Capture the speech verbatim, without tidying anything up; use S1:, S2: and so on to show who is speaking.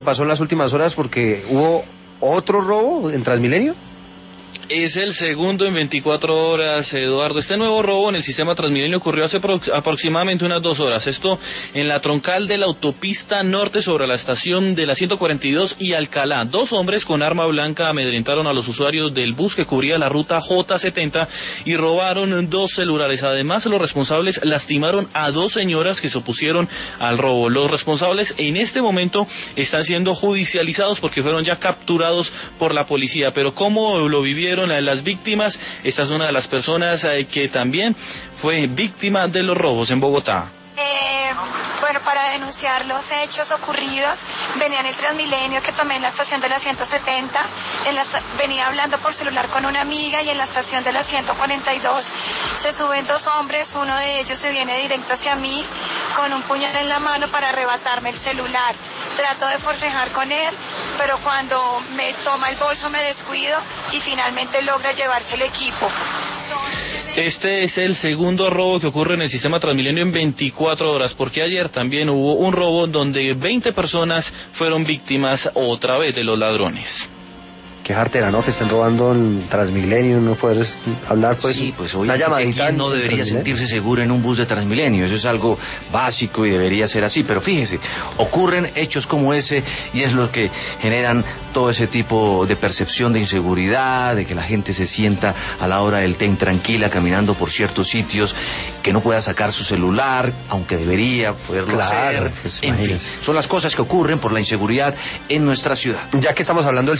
S1: Pasó en las últimas horas porque hubo otro robo en Transmilenio.
S2: Es el segundo en veinticuatro horas, Eduardo. Este nuevo robo en el sistema Transmilenio ocurrió hace pro aproximadamente unas dos horas. Esto en la troncal de la autopista norte sobre la estación de la ciento cuarenta y dos y Alcalá. Dos hombres con arma blanca amedrentaron a los usuarios del bus que cubría la ruta J setenta y robaron dos celulares. Además, los responsables lastimaron a dos señoras que se opusieron al robo. Los responsables en este momento están siendo judicializados porque fueron ya capturados por la policía. Pero ¿cómo lo vivieron las víctimas? Esta es una de las personas eh, que también fue víctima de los robos en Bogotá.
S3: Eh, bueno, para denunciar los hechos ocurridos, venía en el Transmilenio que tomé en la estación de la ciento setenta, en la, venía hablando por celular con una amiga y en la estación de la ciento cuarenta y dos se suben dos hombres, uno de ellos se viene directo hacia mí con un puñal en la mano para arrebatarme el celular. Trato de forcejar con él, pero cuando me toma el bolso me descuido y finalmente logra llevarse el equipo.
S2: Este es el segundo robo que ocurre en el sistema Transmilenio en veinticuatro horas, porque ayer también hubo un robo donde veinte personas fueron víctimas otra vez de los ladrones.
S1: Qué jartera, ¿no? Que estén robando en Transmilenio, no puedes hablar, pues.
S4: Sí, pues obviamente ¿quién no debería sentirse seguro en un bus de Transmilenio? Eso es algo básico y debería ser así, pero fíjese, ocurren hechos como ese y es lo que generan todo ese tipo de percepción de inseguridad, de que la gente se sienta a la hora del té intranquila caminando por ciertos sitios, que no pueda sacar su celular, aunque debería poderlo
S1: claro,
S4: hacer.
S1: Pues,
S4: en fin, son las cosas que ocurren por la inseguridad en nuestra ciudad.
S1: Ya que estamos hablando del